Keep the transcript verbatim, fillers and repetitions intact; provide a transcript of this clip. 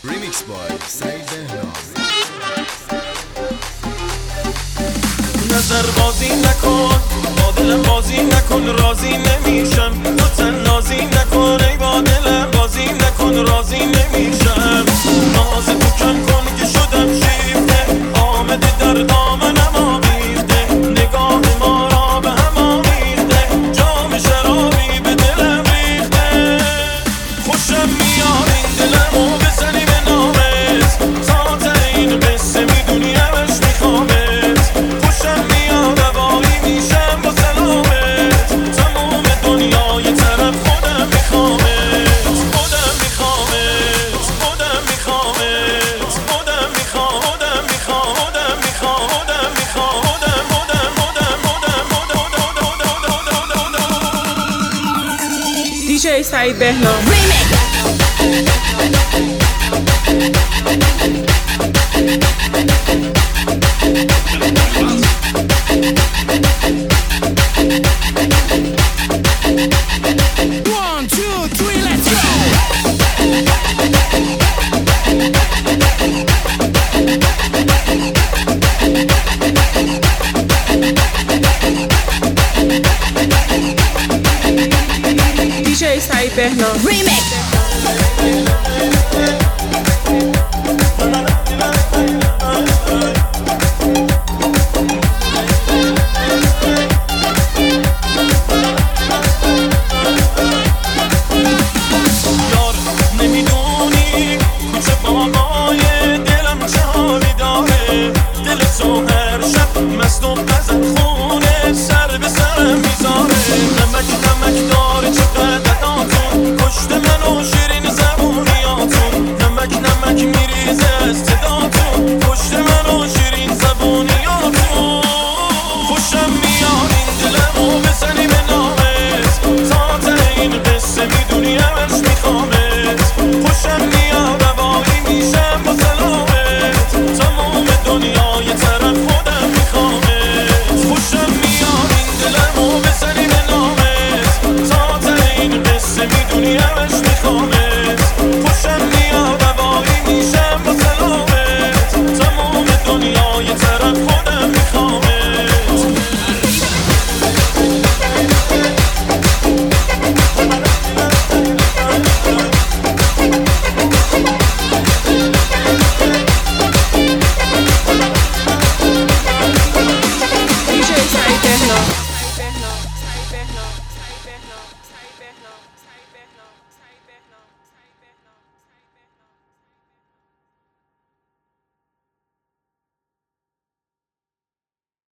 ریمیکس بای سعید بهنام. نظر بازی نکن، با دلم بازی نکن، راضی نمیشم. تو تن نازی نکن، ای با دلم بازی نکن، راضی نمیشم. ناز تو کم کن که شدم شیفته، آمده در دامنم آویخته، نگاه ما را به هم آمیخته، جام شرابی به دلم ریخته. خوشم میاد این دلمو بزنی به نامت، تا ته این قصه میدونی همش میخوامت. خوشم میاد هوایی میشم با سلامت، تموم دنیا یه طرف خودم میخوامت، خودم میخوامت، خودم میخوامت، خودم میخوام، خودم میخوام، خودم میخوام، خودم میخوام، خودم خودم خودم خودم دیجی سعید بهنام. One, two, three, let's go! دیجی سعید بهنام. یار نمیدونی کوچه بابای دلم چه حالی داره، دل تو هر شب مست و بزن خونه سر به سرم میذاره. نمک نمک داره چقدر اداتون، کشت منو شیرین زبونیاتون. نمک نمک میریزه از صداتون، کشت منو شیرین زبونیاتون. خوشم میاد این دلمو بزنی به نامت، تا ته این قصه میدونی همش میخوامت. خوشم میاد هوایی میشم با سلامت، تموم دنیا یه طرف خودم میخوامت. خوشم میاد این دلمو بزنی به نامت، تا ته این قصه میدونی